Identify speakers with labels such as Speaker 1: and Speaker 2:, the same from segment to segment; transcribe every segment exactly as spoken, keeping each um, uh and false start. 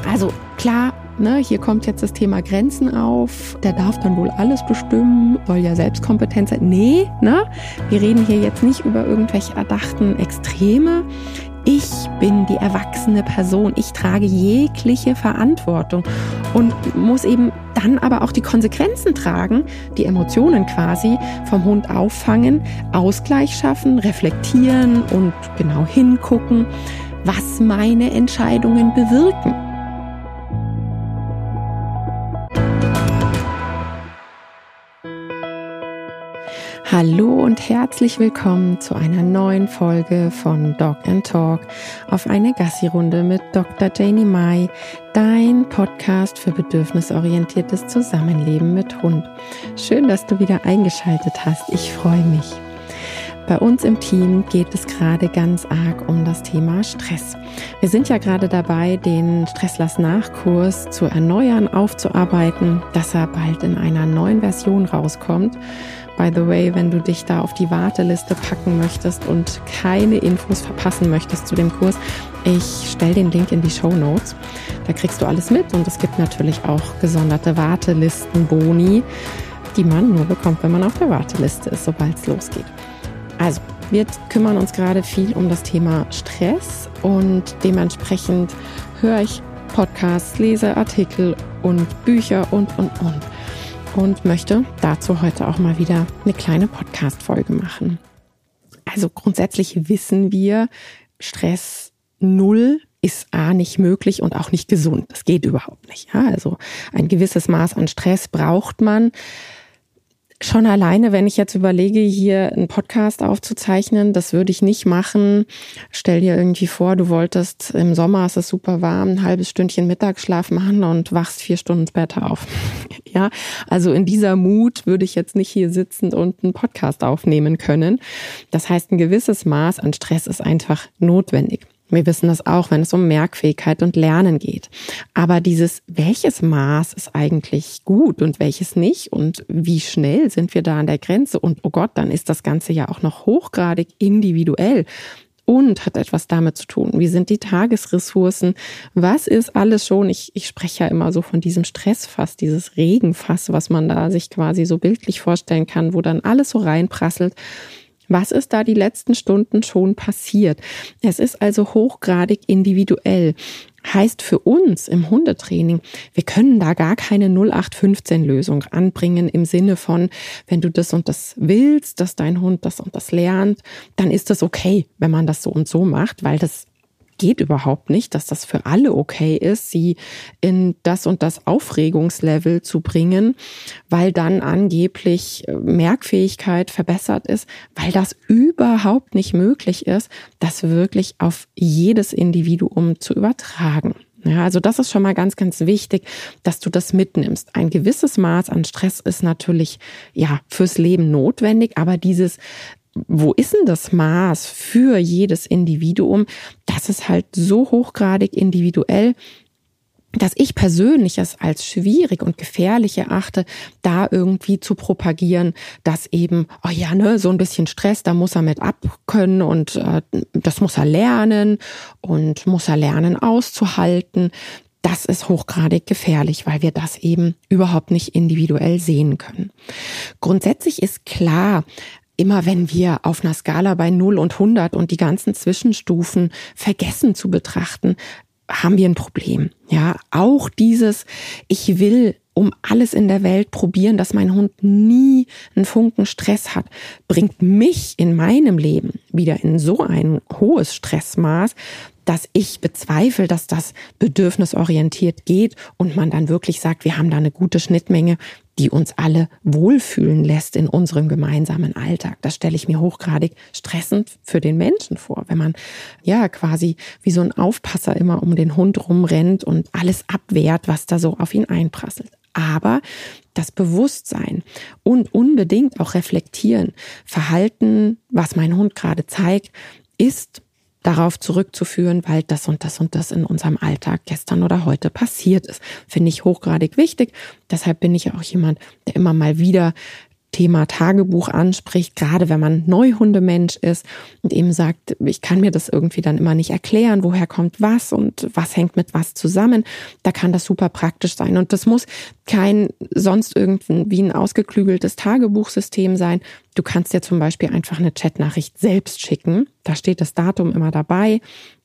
Speaker 1: Also klar, ne, hier kommt jetzt das Thema Grenzen auf. Der darf dann wohl alles bestimmen, soll ja selbstkompetent sein. Nee, ne? Wir reden hier jetzt nicht über irgendwelche erdachten Extreme. Ich bin die erwachsene Person. Ich trage jegliche Verantwortung und muss eben dann aber auch die Konsequenzen tragen, die Emotionen quasi vom Hund auffangen, Ausgleich schaffen, reflektieren und genau hingucken, was meine Entscheidungen bewirken. Hallo und herzlich willkommen zu einer neuen Folge von Dog and Talk auf eine Gassi-Runde mit Doktor Janie Mai, dein Podcast für bedürfnisorientiertes Zusammenleben mit Hund. Schön, dass du wieder eingeschaltet hast. Ich freue mich. Bei uns im Team geht es gerade ganz arg um das Thema Stress. Wir sind ja gerade dabei, den Stresslass-Nachkurs zu erneuern, aufzuarbeiten, dass er bald in einer neuen Version rauskommt. By the way, wenn du dich da auf die Warteliste packen möchtest und keine Infos verpassen möchtest zu dem Kurs, ich stelle den Link in die Shownotes. Da kriegst du alles mit und es gibt natürlich auch gesonderte Wartelisten-Boni, die man nur bekommt, wenn man auf der Warteliste ist, sobald es losgeht. Also, wir kümmern uns gerade viel um das Thema Stress und dementsprechend höre ich Podcasts, lese Artikel und Bücher und, und, und. Und möchte dazu heute auch mal wieder eine kleine Podcast-Folge machen. Also grundsätzlich wissen wir, Stress null ist A nicht möglich und auch nicht gesund. Das geht überhaupt nicht. Ja, also ein gewisses Maß an Stress braucht man. Schon alleine, wenn ich jetzt überlege, hier einen Podcast aufzuzeichnen, das würde ich nicht machen. Stell dir irgendwie vor, du wolltest im Sommer, es ist super warm, ein halbes Stündchen Mittagsschlaf machen und wachst vier Stunden später auf. Ja, also in dieser Mut würde ich jetzt nicht hier sitzen und einen Podcast aufnehmen können. Das heißt, ein gewisses Maß an Stress ist einfach notwendig. Wir wissen das auch, wenn es um Merkfähigkeit und Lernen geht. Aber dieses, welches Maß ist eigentlich gut und welches nicht und wie schnell sind wir da an der Grenze und oh Gott, dann ist das Ganze ja auch noch hochgradig individuell und hat etwas damit zu tun. Wie sind die Tagesressourcen? Was ist alles schon? Ich, ich spreche ja immer so von diesem Stressfass, dieses Regenfass, was man da sich quasi so bildlich vorstellen kann, wo dann alles so reinprasselt. Was ist da die letzten Stunden schon passiert? Es ist also hochgradig individuell. Heißt für uns im Hundetraining, wir können da gar keine null acht fünfzehn Lösung anbringen im Sinne von, wenn du das und das willst, dass dein Hund das und das lernt, dann ist das okay, wenn man das so und so macht, weil das geht überhaupt nicht, dass das für alle okay ist, sie in das und das Aufregungslevel zu bringen, weil dann angeblich Merkfähigkeit verbessert ist, weil das überhaupt nicht möglich ist, das wirklich auf jedes Individuum zu übertragen. Ja, also das ist schon mal ganz, ganz wichtig, dass du das mitnimmst. Ein gewisses Maß an Stress ist natürlich, ja, fürs Leben notwendig, aber dieses wo ist denn das Maß für jedes Individuum? Das ist halt so hochgradig individuell, dass ich persönlich es als schwierig und gefährlich erachte, da irgendwie zu propagieren, dass eben, oh ja, ne, so ein bisschen Stress, da muss er mit abkönnen und äh, das muss er lernen und muss er lernen auszuhalten. Das ist hochgradig gefährlich, weil wir das eben überhaupt nicht individuell sehen können. Grundsätzlich ist klar, immer wenn wir auf einer Skala bei null und hundert und die ganzen Zwischenstufen vergessen zu betrachten, haben wir ein Problem. Ja, auch dieses, ich will um alles in der Welt probieren, dass mein Hund nie einen Funken Stress hat, bringt mich in meinem Leben wieder in so ein hohes Stressmaß, dass ich bezweifle, dass das bedürfnisorientiert geht und man dann wirklich sagt, wir haben da eine gute Schnittmenge, die uns alle wohlfühlen lässt in unserem gemeinsamen Alltag. Das stelle ich mir hochgradig stressend für den Menschen vor, wenn man ja quasi wie so ein Aufpasser immer um den Hund rumrennt und alles abwehrt, was da so auf ihn einprasselt. Aber das Bewusstsein und unbedingt auch reflektieren, Verhalten, was mein Hund gerade zeigt, ist darauf zurückzuführen, weil das und das und das in unserem Alltag gestern oder heute passiert ist. Finde ich hochgradig wichtig. Deshalb bin ich auch jemand, der immer mal wieder Thema Tagebuch anspricht, gerade wenn man Neuhundemensch ist und eben sagt, ich kann mir das irgendwie dann immer nicht erklären, woher kommt was und was hängt mit was zusammen, da kann das super praktisch sein. Und das muss kein sonst irgendwie ein ausgeklügeltes Tagebuchsystem sein. Du kannst dir zum Beispiel einfach eine Chatnachricht selbst schicken, da steht das Datum immer dabei.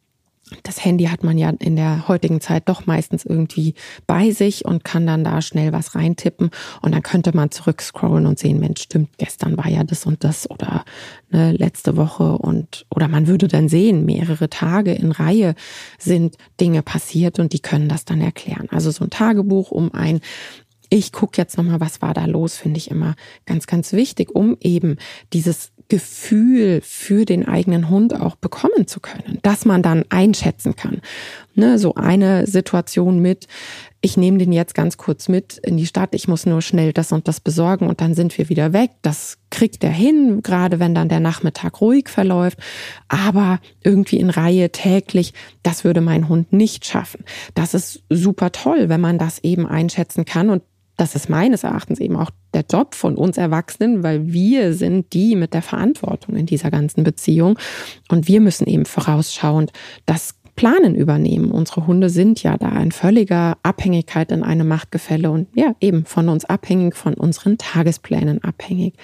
Speaker 1: Das Handy hat man ja in der heutigen Zeit doch meistens irgendwie bei sich und kann dann da schnell was reintippen und dann könnte man zurückscrollen und sehen, Mensch, stimmt, gestern war ja das und das oder ne, letzte Woche und oder man würde dann sehen, mehrere Tage in Reihe sind Dinge passiert und die können das dann erklären. Also so ein Tagebuch um ein Ich gucke jetzt nochmal, was war da los, finde ich immer ganz, ganz wichtig, um eben dieses Gefühl für den eigenen Hund auch bekommen zu können, dass man dann einschätzen kann. Ne, so eine Situation mit, ich nehme den jetzt ganz kurz mit in die Stadt, ich muss nur schnell das und das besorgen und dann sind wir wieder weg. Das kriegt er hin, gerade wenn dann der Nachmittag ruhig verläuft. Aber irgendwie in Reihe täglich, das würde mein Hund nicht schaffen. Das ist super toll, wenn man das eben einschätzen kann und das ist meines Erachtens eben auch der Job von uns Erwachsenen, weil wir sind die mit der Verantwortung in dieser ganzen Beziehung. Und wir müssen eben vorausschauend das Planen übernehmen. Unsere Hunde sind ja da in völliger Abhängigkeit in einem Machtgefälle und ja, eben von uns abhängig, von unseren Tagesplänen abhängig.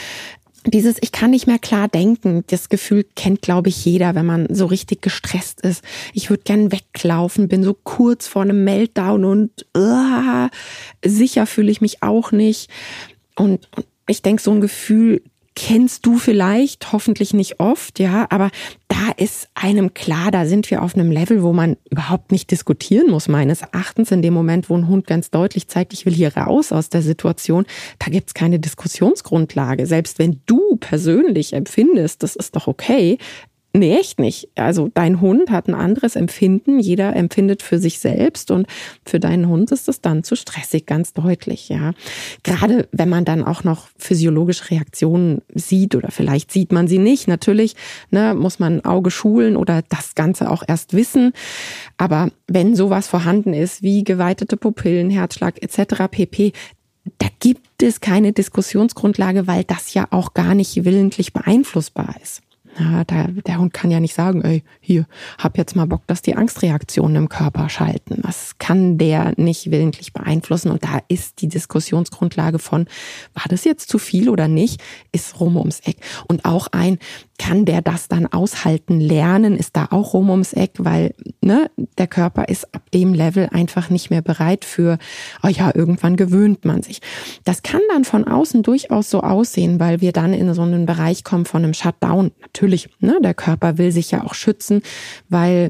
Speaker 1: Dieses Ich kann nicht mehr klar denken, das Gefühl kennt, glaube ich, jeder, wenn man so richtig gestresst ist. Ich würde gern weglaufen, bin so kurz vor einem Meltdown und uh, sicher fühle ich mich auch nicht. Und, und ich denke, so ein Gefühl kennst du vielleicht, hoffentlich nicht oft, ja, aber da ist einem klar, da sind wir auf einem Level, wo man überhaupt nicht diskutieren muss, meines Erachtens. In dem Moment, wo ein Hund ganz deutlich zeigt, ich will hier raus aus der Situation, da gibt's keine Diskussionsgrundlage. Selbst wenn du persönlich empfindest, das ist doch okay. Nee, echt nicht. Also dein Hund hat ein anderes Empfinden. Jeder empfindet für sich selbst und für deinen Hund ist es dann zu stressig, ganz deutlich, ja. Gerade wenn man dann auch noch physiologische Reaktionen sieht oder vielleicht sieht man sie nicht. Natürlich, ne, muss man ein Auge schulen oder das Ganze auch erst wissen. Aber wenn sowas vorhanden ist wie geweitete Pupillen, Herzschlag et cetera pp., da gibt es keine Diskussionsgrundlage, weil das ja auch gar nicht willentlich beeinflussbar ist. Ja, der, der Hund kann ja nicht sagen, ey, hier, hab jetzt mal Bock, dass die Angstreaktionen im Körper schalten. Das kann der nicht willentlich beeinflussen. Und da ist die Diskussionsgrundlage von, war das jetzt zu viel oder nicht, ist rum ums Eck. Und auch ein, kann der das dann aushalten lernen, ist da auch rum ums Eck, weil ne, der Körper ist ab dem Level einfach nicht mehr bereit für, oh ja, irgendwann gewöhnt man sich. Das kann dann von außen durchaus so aussehen, weil wir dann in so einen Bereich kommen von einem Shutdown. Natürlich, ne, der Körper will sich ja auch schützen, weil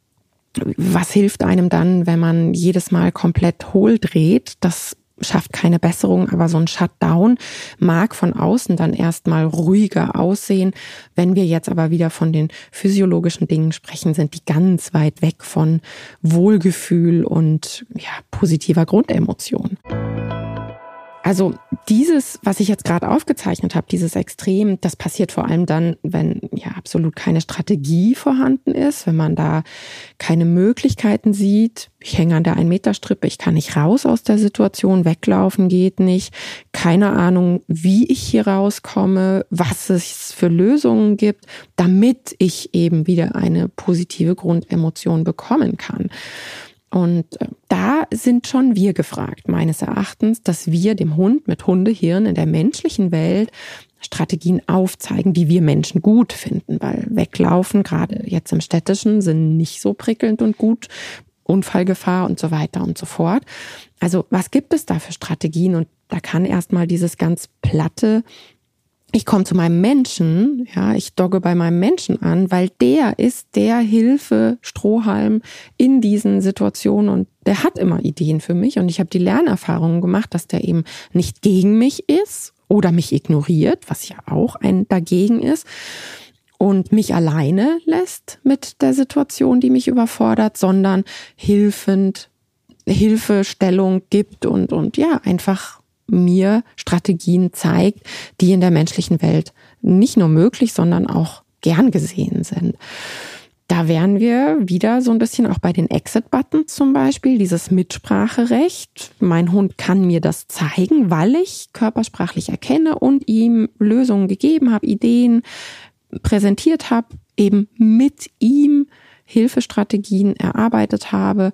Speaker 1: was hilft einem dann, wenn man jedes Mal komplett hohl dreht? Das schafft keine Besserung, aber so ein Shutdown mag von außen dann erstmal ruhiger aussehen. Wenn wir jetzt aber wieder von den physiologischen Dingen sprechen, sind die ganz weit weg von Wohlgefühl und ja, positiver Grundemotion. Also dieses, was ich jetzt gerade aufgezeichnet habe, dieses Extrem, das passiert vor allem dann, wenn ja absolut keine Strategie vorhanden ist, wenn man da keine Möglichkeiten sieht. Ich hänge an der ein-Meter-Strippe, ich kann nicht raus aus der Situation, weglaufen geht nicht. Keine Ahnung, wie ich hier rauskomme, was es für Lösungen gibt, damit ich eben wieder eine positive Grundemotion bekommen kann. Und da sind schon wir gefragt, meines Erachtens, dass wir dem Hund mit Hundehirn in der menschlichen Welt Strategien aufzeigen, die wir Menschen gut finden, weil weglaufen, gerade jetzt im Städtischen, sind nicht so prickelnd und gut, Unfallgefahr und so weiter und so fort. Also was gibt es da für Strategien? Und da kann erstmal dieses ganz platte, ich komme zu meinem Menschen, ja, ich dogge bei meinem Menschen an, weil der ist der Hilfe-Strohhalm in diesen Situationen und der hat immer Ideen für mich und ich habe die Lernerfahrungen gemacht, dass der eben nicht gegen mich ist oder mich ignoriert, was ja auch ein dagegen ist und mich alleine lässt mit der Situation, die mich überfordert, sondern hilfend, Hilfestellung gibt und, und ja, einfach mir Strategien zeigt, die in der menschlichen Welt nicht nur möglich, sondern auch gern gesehen sind. da wären wir wieder so ein bisschen auch bei den Exit-Buttons zum Beispiel, dieses Mitspracherecht. Mein Hund kann mir das zeigen, weil ich körpersprachlich erkenne und ihm Lösungen gegeben habe, Ideen präsentiert habe, eben mit ihm Hilfestrategien erarbeitet habe.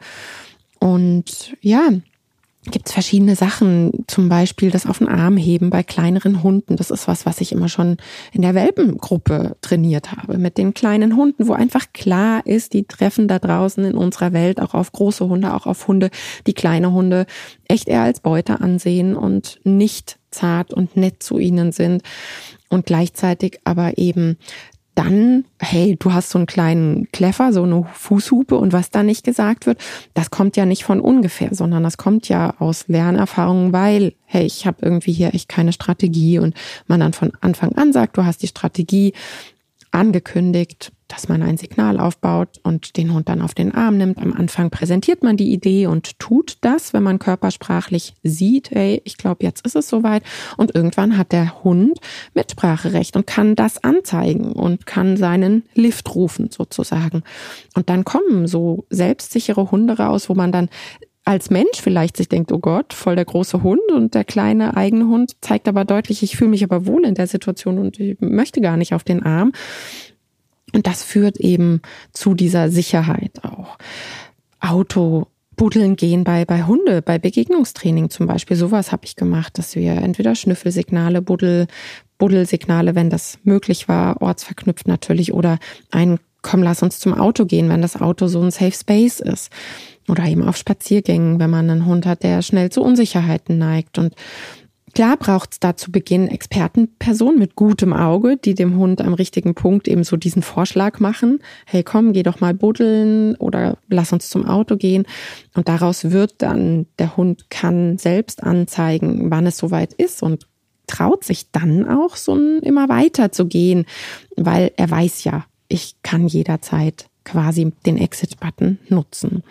Speaker 1: Und ja, gibt es verschiedene Sachen, zum Beispiel das auf den Arm heben bei kleineren Hunden. Das ist was, was ich immer schon in der Welpengruppe trainiert habe, mit den kleinen Hunden, wo einfach klar ist, die treffen da draußen in unserer Welt auch auf große Hunde, auch auf Hunde, die kleine Hunde echt eher als Beute ansehen und nicht zart und nett zu ihnen sind und gleichzeitig aber eben dann, hey, du hast so einen kleinen Kleffer, so eine Fußhupe und was da nicht gesagt wird, das kommt ja nicht von ungefähr, sondern das kommt ja aus Lernerfahrungen, weil, hey, ich habe irgendwie hier echt keine Strategie und man dann von Anfang an sagt, du hast die Strategie angekündigt, dass man ein Signal aufbaut und den Hund dann auf den Arm nimmt. Am Anfang präsentiert man die Idee und tut das, wenn man körpersprachlich sieht, hey, ich glaube, jetzt ist es soweit. Und irgendwann hat der Hund Mitspracherecht und kann das anzeigen und kann seinen Lift rufen sozusagen. Und dann kommen so selbstsichere Hunde raus, wo man dann als Mensch vielleicht sich denkt, oh Gott, voll der große Hund, und der kleine eigene Hund zeigt aber deutlich, ich fühle mich aber wohl in der Situation und ich möchte gar nicht auf den Arm. Und das führt eben zu dieser Sicherheit auch. Auto buddeln gehen bei bei Hunde, bei Begegnungstraining zum Beispiel. Sowas habe ich gemacht, dass wir entweder Schnüffelsignale, Buddel, Buddelsignale, wenn das möglich war, ortsverknüpft natürlich, oder ein komm, lass uns zum Auto gehen, wenn das Auto so ein Safe Space ist. Oder eben auf Spaziergängen, wenn man einen Hund hat, der schnell zu Unsicherheiten neigt. Und klar braucht es da zu Beginn Expertenpersonen mit gutem Auge, die dem Hund am richtigen Punkt eben so diesen Vorschlag machen. Hey, komm, geh doch mal buddeln oder lass uns zum Auto gehen. Und daraus wird dann, der Hund kann selbst anzeigen, wann es soweit ist und traut sich dann auch so immer weiter zu gehen, weil er weiß ja, ich kann jederzeit quasi den Exit-Button nutzen.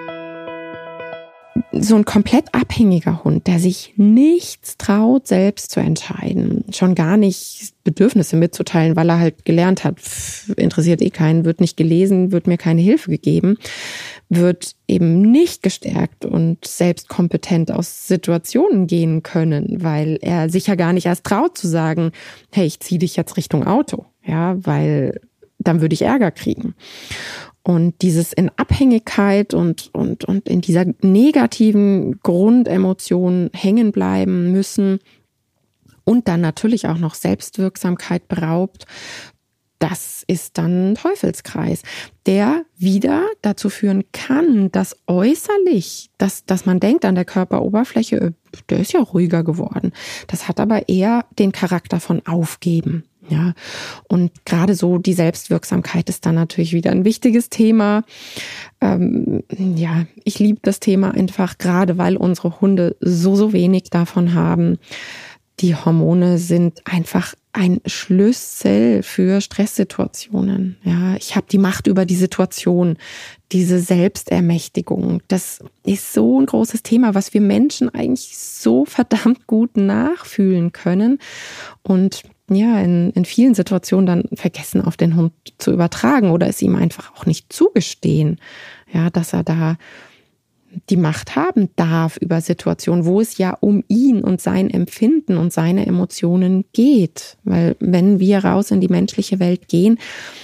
Speaker 1: So ein komplett abhängiger Hund, der sich nichts traut, selbst zu entscheiden, schon gar nicht Bedürfnisse mitzuteilen, weil er halt gelernt hat, pff, interessiert eh keinen, wird nicht gelesen, wird mir keine Hilfe gegeben, wird eben nicht gestärkt und selbst kompetent aus Situationen gehen können, weil er sich ja gar nicht erst traut zu sagen, hey, ich ziehe dich jetzt Richtung Auto, ja, weil dann würde ich Ärger kriegen. Und dieses in Abhängigkeit und, und, und in dieser negativen Grundemotion hängen bleiben müssen und dann natürlich auch noch Selbstwirksamkeit beraubt, das ist dann ein Teufelskreis, der wieder dazu führen kann, dass äußerlich, dass, dass man denkt an der Körperoberfläche, der ist ja ruhiger geworden. Das hat aber eher den Charakter von Aufgeben. Ja, und gerade so die Selbstwirksamkeit ist dann natürlich wieder ein wichtiges Thema. Ähm, ja, ich liebe das Thema einfach, gerade weil unsere Hunde so, so wenig davon haben. Die Hormone sind einfach ein Schlüssel für Stresssituationen. Ja, ich habe die Macht über die Situation, diese Selbstermächtigung. Das ist so ein großes Thema, was wir Menschen eigentlich so verdammt gut nachfühlen können und ja, in, in vielen Situationen dann vergessen, auf den Hund zu übertragen oder es ihm einfach auch nicht zugestehen, ja, dass er da die Macht haben darf über Situationen, wo es ja um ihn und sein Empfinden und seine Emotionen geht. Weil wenn wir raus in die menschliche Welt gehen,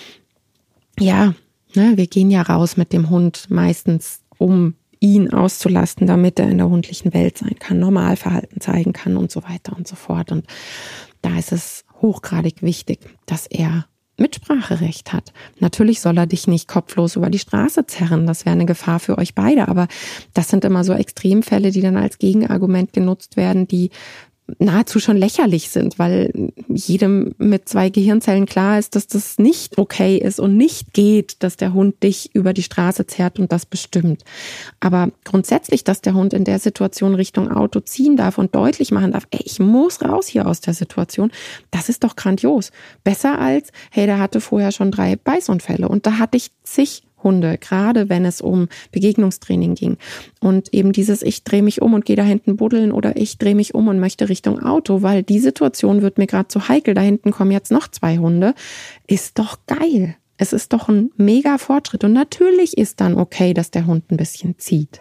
Speaker 1: ja, ne, wir gehen ja raus mit dem Hund meistens, um ihn auszulasten, damit er in der hundlichen Welt sein kann, Normalverhalten zeigen kann und so weiter und so fort. Und da ist es hochgradig wichtig, dass er Mitspracherecht hat. Natürlich soll er dich nicht kopflos über die Straße zerren, das wäre eine Gefahr für euch beide, aber das sind immer so Extremfälle, die dann als Gegenargument genutzt werden, die nahezu schon lächerlich sind, weil jedem mit zwei Gehirnzellen klar ist, dass das nicht okay ist und nicht geht, dass der Hund dich über die Straße zerrt und das bestimmt. Aber grundsätzlich, dass der Hund in der Situation Richtung Auto ziehen darf und deutlich machen darf, ey, ich muss raus hier aus der Situation, das ist doch grandios. Besser als, hey, der hatte vorher schon drei Beißunfälle und da hatte ich zig Hunde, gerade wenn es um Begegnungstraining ging. Und eben dieses, ich drehe mich um und gehe da hinten buddeln oder ich drehe mich um und möchte Richtung Auto, weil die Situation wird mir gerade zu heikel, da hinten kommen jetzt noch zwei Hunde, ist doch geil. Es ist doch ein mega Fortschritt und natürlich ist dann okay, dass der Hund ein bisschen zieht.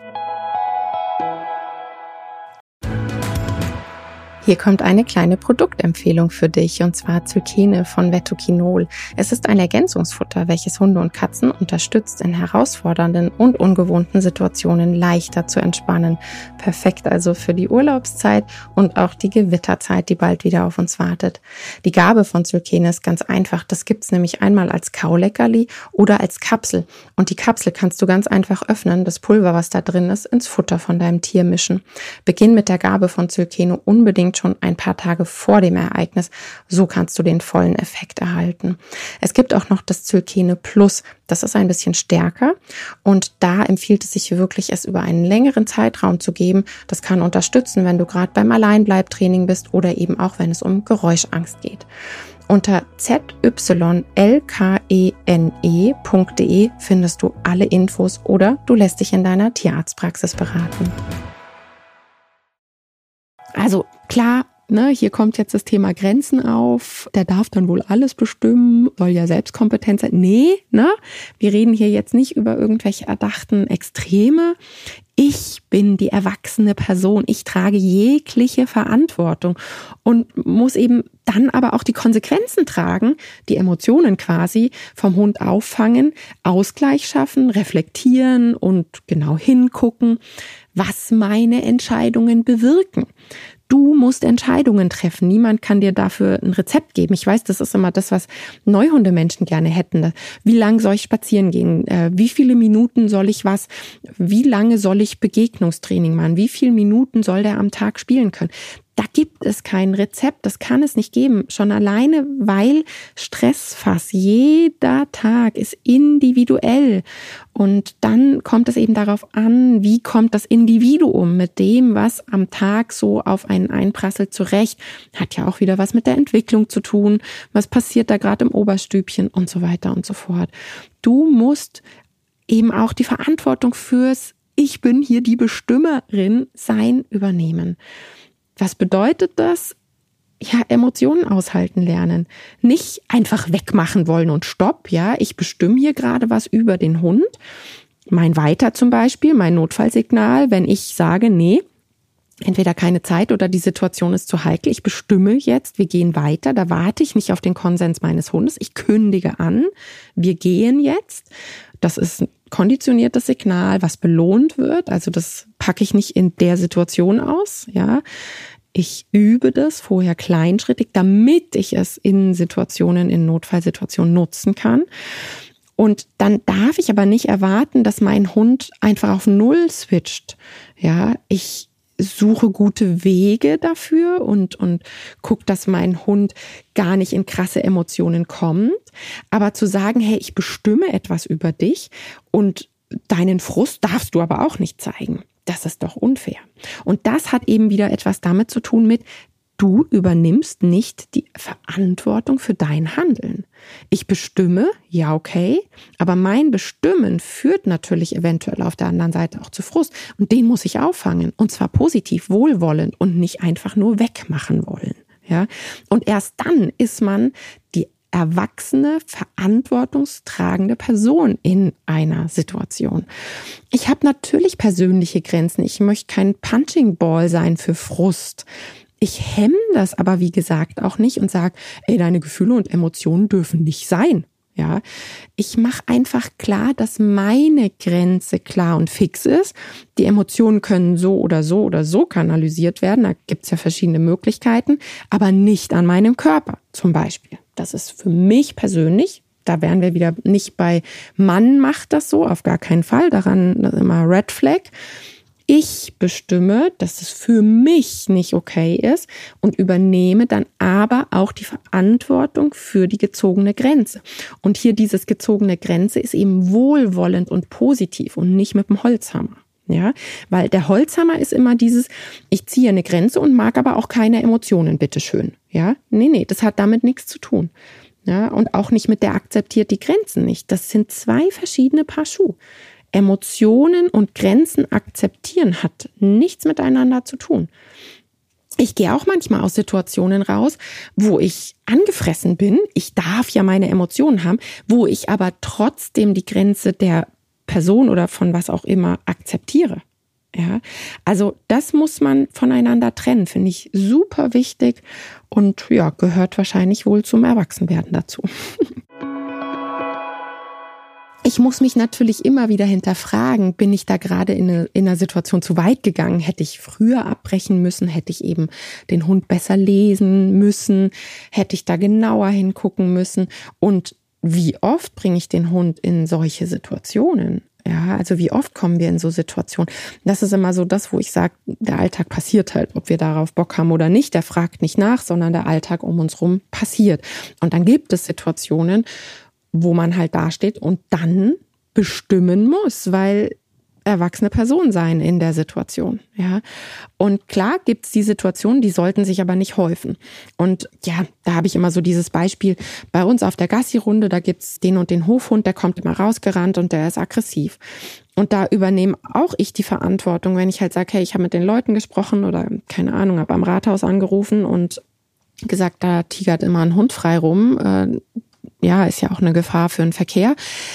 Speaker 1: Hier kommt eine kleine Produktempfehlung für dich, und zwar Zylkene von Vettokinol. Es ist ein Ergänzungsfutter, welches Hunde und Katzen unterstützt, in herausfordernden und ungewohnten Situationen leichter zu entspannen. Perfekt also für die Urlaubszeit und auch die Gewitterzeit, die bald wieder auf uns wartet. Die Gabe von Zylkene ist ganz einfach. Das gibt's nämlich einmal als Kauleckerli oder als Kapsel. Und die Kapsel kannst du ganz einfach öffnen, das Pulver, was da drin ist, ins Futter von deinem Tier mischen. Beginn mit der Gabe von Zylkene unbedingt schon ein paar Tage vor dem Ereignis. So kannst du den vollen Effekt erhalten. Es gibt auch noch das Zylkene Plus. Das ist ein bisschen stärker und da empfiehlt es sich wirklich, es über einen längeren Zeitraum zu geben. Das kann unterstützen, wenn du gerade beim Alleinbleibtraining bist oder eben auch, wenn es um Geräuschangst geht. Unter z y l k e n e punkt d e findest du alle Infos oder du lässt dich in deiner Tierarztpraxis beraten. Also klar, ne, hier kommt jetzt das Thema Grenzen auf. Der darf dann wohl alles bestimmen, soll ja Selbstkompetenz sein. Nee, ne, wir reden hier jetzt nicht über irgendwelche erdachten Extreme. Ich bin die erwachsene Person. Ich trage jegliche Verantwortung und muss eben dann aber auch die Konsequenzen tragen, die Emotionen quasi vom Hund auffangen, Ausgleich schaffen, reflektieren und genau hingucken, was meine Entscheidungen bewirken. Du musst Entscheidungen treffen. Niemand kann dir dafür ein Rezept geben. Ich weiß, das ist immer das, was Neuhundemenschen gerne hätten. Wie lange soll ich spazieren gehen? Wie viele Minuten soll ich was? Wie lange soll ich Begegnungstraining machen? Wie viele Minuten soll der am Tag spielen können? Da gibt es kein Rezept, das kann es nicht geben. Schon alleine, weil Stressfass, jeder Tag ist individuell. Und dann kommt es eben darauf an, wie kommt das Individuum mit dem, was am Tag so auf einen einprasselt, zurecht. Hat ja auch wieder was mit der Entwicklung zu tun. Was passiert da gerade im Oberstübchen und so weiter und so fort. Du musst eben auch die Verantwortung fürs Ich bin hier die Bestimmerin sein übernehmen. Was bedeutet das? Ja, Emotionen aushalten lernen. Nicht einfach wegmachen wollen und stopp, ja, ich bestimme hier gerade was über den Hund. Mein Weiter zum Beispiel, mein Notfallsignal, wenn ich sage, nee, entweder keine Zeit oder die Situation ist zu heikel, ich bestimme jetzt, wir gehen weiter, da warte ich nicht auf den Konsens meines Hundes, ich kündige an, wir gehen jetzt. Das ist ein konditioniertes Signal, was belohnt wird, also das packe ich nicht in der Situation aus, ja. Ich übe das vorher kleinschrittig, damit ich es in Situationen, in Notfallsituationen nutzen kann. Und dann darf ich aber nicht erwarten, dass mein Hund einfach auf Null switcht. Ja, ich suche gute Wege dafür und, und gucke, dass mein Hund gar nicht in krasse Emotionen kommt. Aber zu sagen, hey, ich bestimme etwas über dich und deinen Frust darfst du aber auch nicht zeigen. Das ist doch unfair. Und das hat eben wieder etwas damit zu tun mit, du übernimmst nicht die Verantwortung für dein Handeln. Ich bestimme, ja okay, aber mein Bestimmen führt natürlich eventuell auf der anderen Seite auch zu Frust. Und den muss ich auffangen. Und zwar positiv, wohlwollend und nicht einfach nur wegmachen wollen. Ja? Und erst dann ist man die erwachsene, verantwortungstragende Person in einer Situation. Ich habe natürlich persönliche Grenzen. Ich möchte kein Punching Ball sein für Frust. Ich hemme das aber, wie gesagt, auch nicht und sage, ey, deine Gefühle und Emotionen dürfen nicht sein. Ja, ich mache einfach klar, dass meine Grenze klar und fix ist. Die Emotionen können so oder so oder so kanalisiert werden. Da gibt's ja verschiedene Möglichkeiten, aber nicht an meinem Körper zum Beispiel. Das ist für mich persönlich, da wären wir wieder nicht bei Mann macht das so, auf gar keinen Fall. Daran das ist immer Red Flag. Ich bestimme, dass es für mich nicht okay ist und übernehme dann aber auch die Verantwortung für die gezogene Grenze. Und hier dieses gezogene Grenze ist eben wohlwollend und positiv und nicht mit dem Holzhammer. Ja, weil der Holzhammer ist immer dieses, ich ziehe eine Grenze und mag aber auch keine Emotionen, bitteschön. Ja, nee, nee, das hat damit nichts zu tun. Ja, und auch nicht mit der akzeptiert die Grenzen nicht. Das sind zwei verschiedene Paar Schuhe. Emotionen und Grenzen akzeptieren hat nichts miteinander zu tun. Ich gehe auch manchmal aus Situationen raus, wo ich angefressen bin. Ich darf ja meine Emotionen haben, wo ich aber trotzdem die Grenze der Person oder von was auch immer akzeptiere. Ja, also das muss man voneinander trennen, finde ich super wichtig und ja, gehört wahrscheinlich wohl zum Erwachsenwerden dazu. Ich muss mich natürlich immer wieder hinterfragen, bin ich da gerade in, eine, in einer Situation zu weit gegangen? Hätte ich früher abbrechen müssen? Hätte ich eben den Hund besser lesen müssen? Hätte ich da genauer hingucken müssen? Und wie oft bringe ich den Hund in solche Situationen? Ja, also wie oft kommen wir in so Situationen? Das ist immer so das, wo ich sage, der Alltag passiert halt, ob wir darauf Bock haben oder nicht. Der fragt nicht nach, sondern der Alltag um uns rum passiert. Und dann gibt es Situationen, wo man halt dasteht und dann bestimmen muss, weil erwachsene Person sein in der Situation, ja. Und klar gibt's die Situationen, die sollten sich aber nicht häufen. Und ja, da habe ich immer so dieses Beispiel bei uns auf der Gassi-Runde, da gibt's den und den Hofhund, der kommt immer rausgerannt und der ist aggressiv. Und da übernehme auch ich die Verantwortung, wenn ich halt sage, hey, ich habe mit den Leuten gesprochen oder keine Ahnung, habe am Rathaus angerufen und gesagt, da tigert immer ein Hund frei rum. Äh, ja, ist ja auch eine Gefahr für den Verkehr.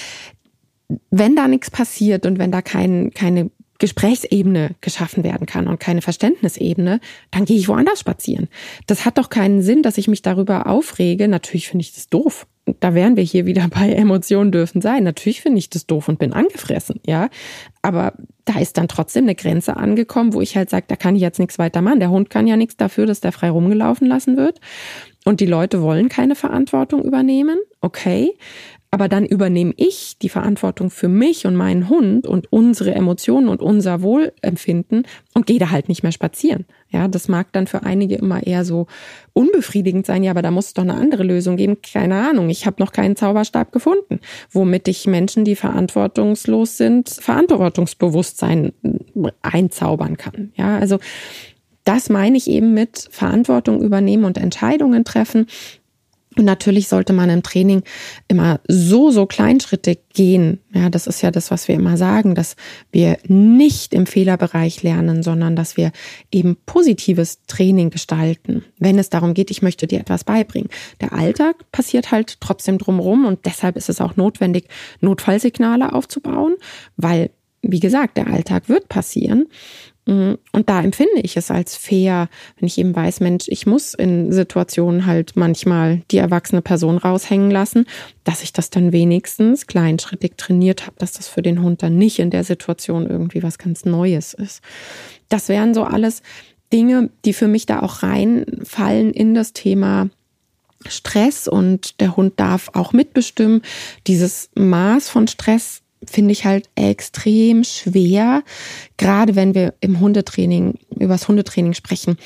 Speaker 1: Wenn da nichts passiert und wenn da kein, keine Gesprächsebene geschaffen werden kann und keine Verständnisebene, dann gehe ich woanders spazieren. Das hat doch keinen Sinn, dass ich mich darüber aufrege. Natürlich finde ich das doof. Da wären wir hier wieder bei Emotionen dürfen sein. Natürlich finde ich das doof und bin angefressen, ja. Aber da ist dann trotzdem eine Grenze angekommen, wo ich halt sage, da kann ich jetzt nichts weiter machen. Der Hund kann ja nichts dafür, dass der frei rumgelaufen lassen wird. Und die Leute wollen keine Verantwortung übernehmen. Okay. Aber dann übernehme ich die Verantwortung für mich und meinen Hund und unsere Emotionen und unser Wohlempfinden und gehe da halt nicht mehr spazieren. Ja, das mag dann für einige immer eher so unbefriedigend sein. Ja, aber da muss es doch eine andere Lösung geben. Keine Ahnung. Ich habe noch keinen Zauberstab gefunden, womit ich Menschen, die verantwortungslos sind, Verantwortungsbewusstsein einzaubern kann. Ja, also das meine ich eben mit Verantwortung übernehmen und Entscheidungen treffen. Und natürlich sollte man im Training immer so, so kleinschrittig gehen. Ja, das ist ja das, was wir immer sagen, dass wir nicht im Fehlerbereich lernen, sondern dass wir eben positives Training gestalten. Wenn es darum geht, ich möchte dir etwas beibringen. Der Alltag passiert halt trotzdem drumherum und deshalb ist es auch notwendig, Notfallsignale aufzubauen, weil, wie gesagt, der Alltag wird passieren. Und da empfinde ich es als fair, wenn ich eben weiß, Mensch, ich muss in Situationen halt manchmal die erwachsene Person raushängen lassen, dass ich das dann wenigstens kleinschrittig trainiert habe, dass das für den Hund dann nicht in der Situation irgendwie was ganz Neues ist. Das wären so alles Dinge, die für mich da auch reinfallen in das Thema Stress und der Hund darf auch mitbestimmen. Dieses Maß von Stress finde ich halt extrem schwer, gerade wenn wir im Hundetraining, übers Hundetraining sprechen.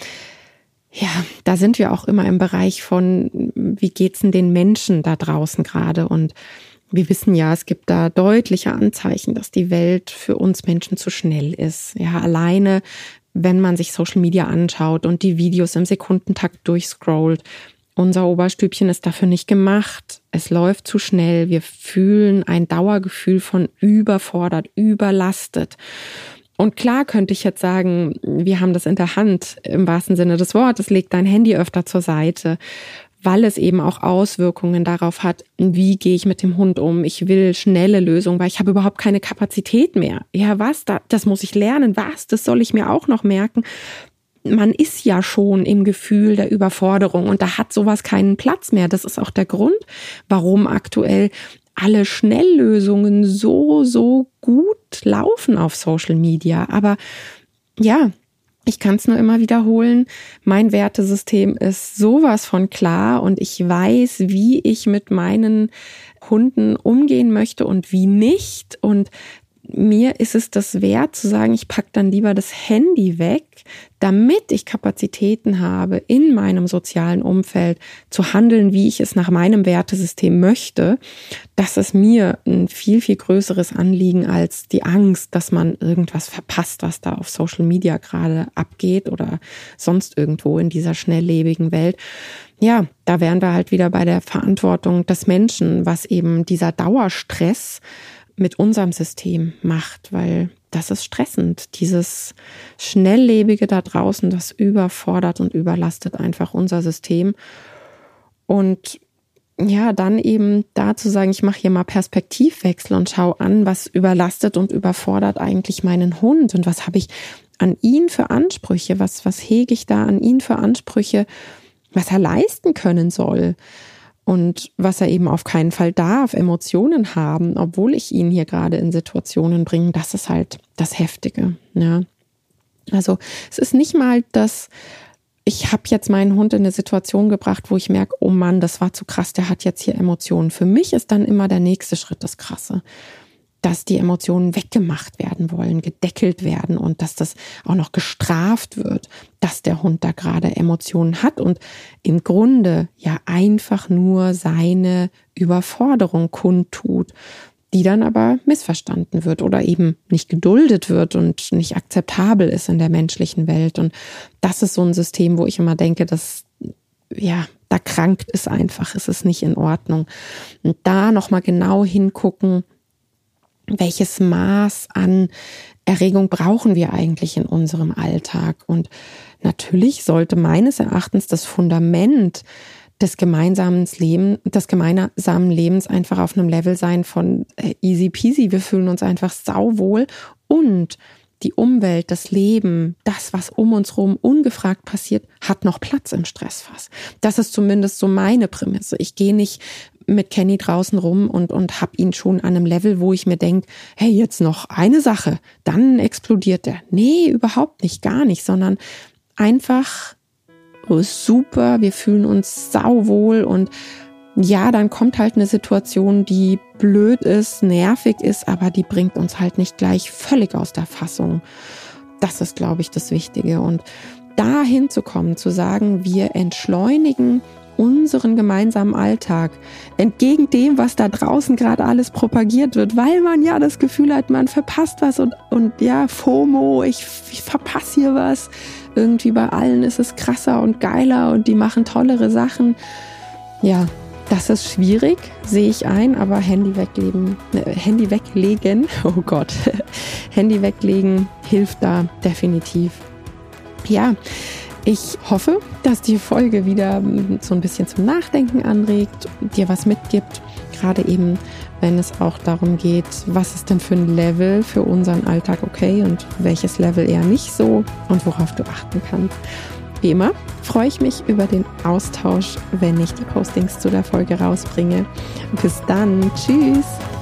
Speaker 1: Ja, da sind wir auch immer im Bereich von, wie geht's denn den Menschen da draußen gerade? Und wir wissen ja, es gibt da deutliche Anzeichen, dass die Welt für uns Menschen zu schnell ist. Ja, alleine, wenn man sich Social Media anschaut und die Videos im Sekundentakt durchscrollt. Unser Oberstübchen ist dafür nicht gemacht. Es läuft zu schnell. Wir fühlen ein Dauergefühl von überfordert, überlastet. Und klar könnte ich jetzt sagen, wir haben das in der Hand, im wahrsten Sinne des Wortes, leg dein Handy öfter zur Seite, weil es eben auch Auswirkungen darauf hat, wie gehe ich mit dem Hund um. Ich will schnelle Lösungen, weil ich habe überhaupt keine Kapazität mehr. Ja, was? Das muss ich lernen. Was? Das soll ich mir auch noch merken. Man ist ja schon im Gefühl der Überforderung und da hat sowas keinen Platz mehr. Das ist auch der Grund, warum aktuell alle Schnelllösungen so, so gut laufen auf Social Media. Aber ja, ich kann es nur immer wiederholen. Mein Wertesystem ist sowas von klar und ich weiß, wie ich mit meinen Hunden umgehen möchte und wie nicht. Und mir ist es das wert zu sagen, ich packe dann lieber das Handy weg, damit ich Kapazitäten habe, in meinem sozialen Umfeld zu handeln, wie ich es nach meinem Wertesystem möchte. Das ist mir ein viel, viel größeres Anliegen als die Angst, dass man irgendwas verpasst, was da auf Social Media gerade abgeht oder sonst irgendwo in dieser schnelllebigen Welt. Ja, da wären wir halt wieder bei der Verantwortung des Menschen, was eben dieser Dauerstress mit unserem System macht, weil das ist stressend. Dieses Schnelllebige da draußen, das überfordert und überlastet einfach unser System. Und ja, dann eben da zu sagen, ich mache hier mal Perspektivwechsel und schaue an, was überlastet und überfordert eigentlich meinen Hund und was habe ich an ihn für Ansprüche, was, was hege ich da an ihn für Ansprüche, was er leisten können soll und was er eben auf keinen Fall darf, Emotionen haben, obwohl ich ihn hier gerade in Situationen bringe, das ist halt das Heftige. Ja. Also es ist nicht mal das, ich habe jetzt meinen Hund in eine Situation gebracht, wo ich merke, oh Mann, das war zu krass, der hat jetzt hier Emotionen. Für mich ist dann immer der nächste Schritt das Krasse, dass die Emotionen weggemacht werden wollen, gedeckelt werden und dass das auch noch gestraft wird, dass der Hund da gerade Emotionen hat und im Grunde ja einfach nur seine Überforderung kundtut, die dann aber missverstanden wird oder eben nicht geduldet wird und nicht akzeptabel ist in der menschlichen Welt. Und das ist so ein System, wo ich immer denke, dass, ja, da krankt es einfach, es ist nicht in Ordnung. Und da nochmal genau hingucken, welches Maß an Erregung brauchen wir eigentlich in unserem Alltag? Und natürlich sollte meines Erachtens das Fundament des gemeinsamen Lebens, des gemeinsamen Lebens einfach auf einem Level sein von easy peasy. Wir fühlen uns einfach sauwohl und die Umwelt, das Leben, das, was um uns rum ungefragt passiert, hat noch Platz im Stressfass. Das ist zumindest so meine Prämisse. Ich gehe nicht mit Kenny draußen rum und, und habe ihn schon an einem Level, wo ich mir denke, hey, jetzt noch eine Sache, dann explodiert er. Nee, überhaupt nicht, gar nicht, sondern einfach oh, super, wir fühlen uns sauwohl und ja, dann kommt halt eine Situation, die blöd ist, nervig ist, aber die bringt uns halt nicht gleich völlig aus der Fassung. Das ist, glaube ich, das Wichtige. Und da hinzukommen, zu sagen, wir entschleunigen unseren gemeinsamen Alltag entgegen dem, was da draußen gerade alles propagiert wird, weil man ja das Gefühl hat, man verpasst was und, und ja, FOMO, ich, ich verpasse hier was. Irgendwie bei allen ist es krasser und geiler und die machen tollere Sachen. Ja, das ist schwierig, sehe ich ein, aber Handy weglegen, äh, Handy weglegen, oh Gott, Handy weglegen hilft da definitiv. Ja, ich hoffe, dass die Folge wieder so ein bisschen zum Nachdenken anregt, dir was mitgibt, gerade eben, wenn es auch darum geht, was ist denn für ein Level für unseren Alltag okay und welches Level eher nicht so und worauf du achten kannst. Wie immer freue ich mich über den Austausch, wenn ich die Postings zu der Folge rausbringe. Bis dann. Tschüss.